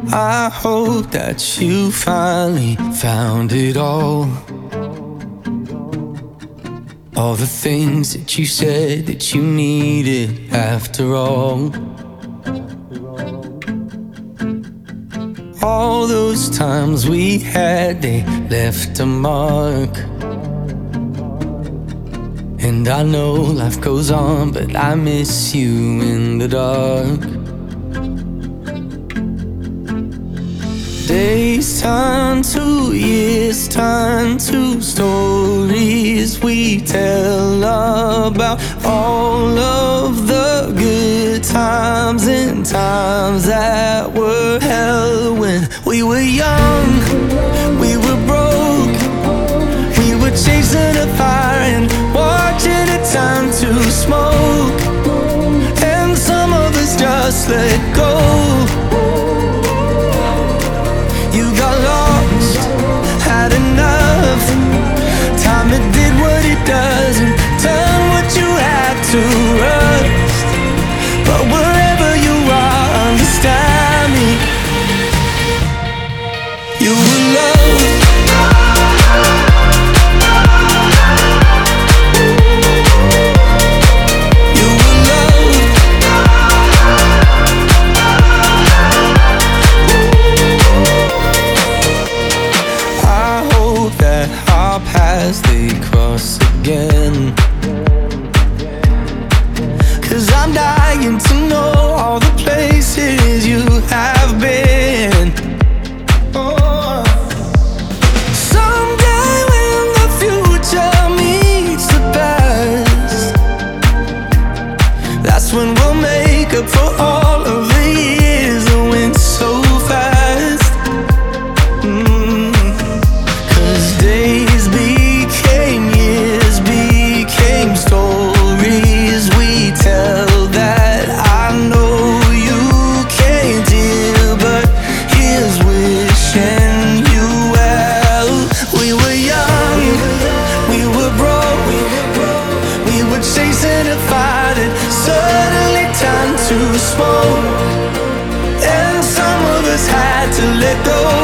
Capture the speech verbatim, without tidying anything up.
I hope that you finally found it all. All the things that you said that you needed after all. All those times we had, they left a mark. And I know life goes on, but I miss you in the dark. Days turn to years, turn to stories we tell about all of the good times and times that were hell. When we were young, we were broke, we were chasing a fire and watching it turn to smoke. And some of us just let go. You got lost, had enough. Time it did what it does and done what you had to rust. But wherever you are, understand me. You were loved. You were loved. I hope that our paths they cross again. 'Cause I'm dying to know all the places you have been. Oh. Someday when the future meets the past, that's when we'll make up for all of the years that went so fast. Mm. 'Cause days became years, became stories we tell that I know you can't hear, but here's wishing you well. We were young, we were broke, we were chasing a fire that suddenly turned to smoke. And some of us had to let go.